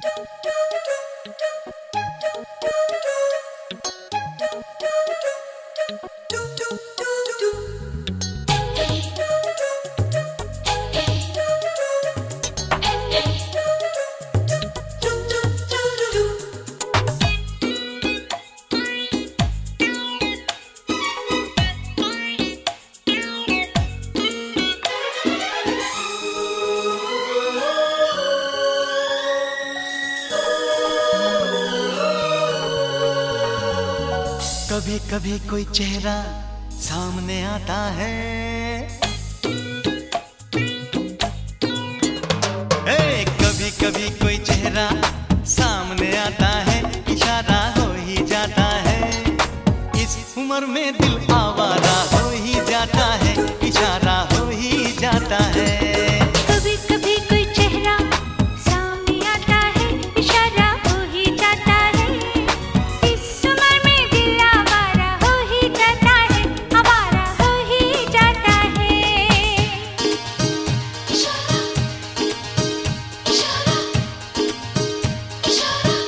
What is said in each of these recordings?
कभी कभी कोई चेहरा सामने आता है, कभी कभी कोई चेहरा सामने आता है, इशारा हो ही जाता है। इस उम्र में दिल आवारा हो ही जाता है, इशारा हो ही जाता है। कभी कभी कोई चेहरा सामने आता है, इशारा हो ही जाता है। इस उम्र में दिल आवारा हो ही जाता है, आवारा हो ही जाता है। इशारा, इशारा, इशारा।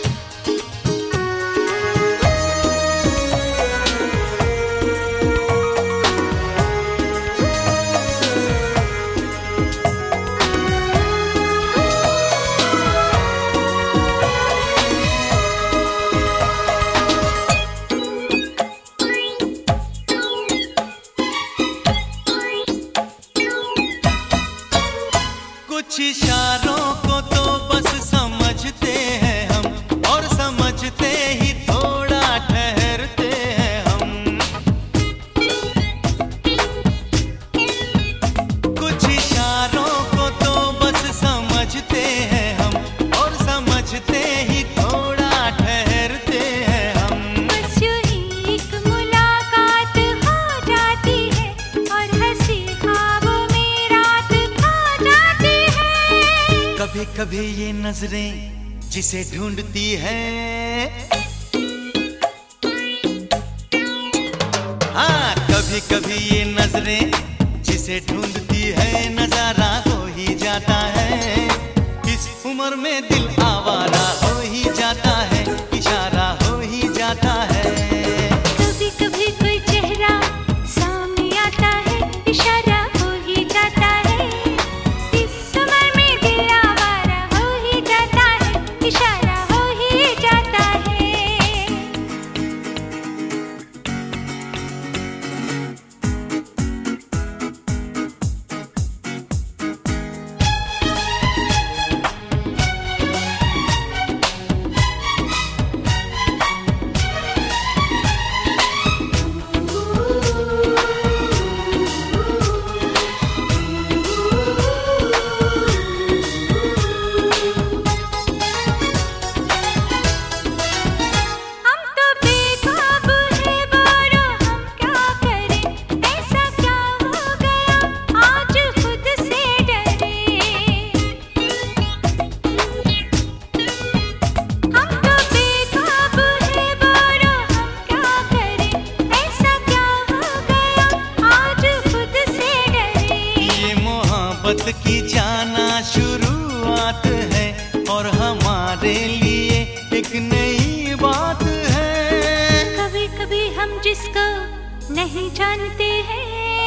कुछ इशारों को तो बस समझते हैं हम, और समझते ही थोड़ा ठहरते हैं हम। कुछ इशारों को तो बस समझते हैं हम, और समझते ही थोड़ा ठहरते हैं हम। बस यूं ही एक मुलाकात हो जाती है, और हंसी ख्वाबों में रात खा जाती है। कभी कभी ये नजरें जिसे ढूंढती है, हाँ कभी कभी ये नजरें जिसे ढूंढती है, नजारा हो ही जाता है। इस उम्र में दिल आवारा हो ही जाता है, इशारा हो ही जाता है। कभी कभी कोई चेहरा सामने आता है, इशारा हो ही जाता है। इस उम्र में दिल आवारा हो ही जाता है, इशारा हो ही जाता है। हम तो बेकाबू हैं बोलो, हम क्या करें, ऐसा क्या हो गया आज खुद से डरे। हम तो बेकाबू हैं बोलो, हम क्या करें, ऐसा क्या हो गया आज खुद से डरे। ये मोहब्बत की जाना शुरुआत है, और हमारे लिए एक नई बात है। कभी कभी हम जिसको नहीं जानते हैं,